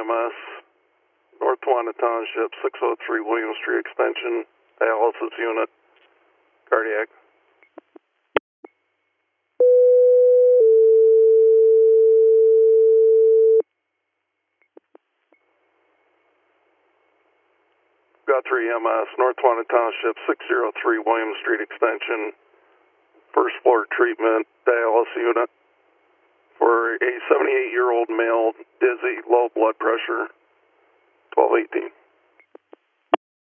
EMS, North Wanda Township, 603 William Street Extension, dialysis unit, cardiac. Guthrie EMS, North Wanda Township, 603 William Street Extension, first floor treatment, dialysis unit for a 78-year-old male, dizzy, low blood pressure, 1218.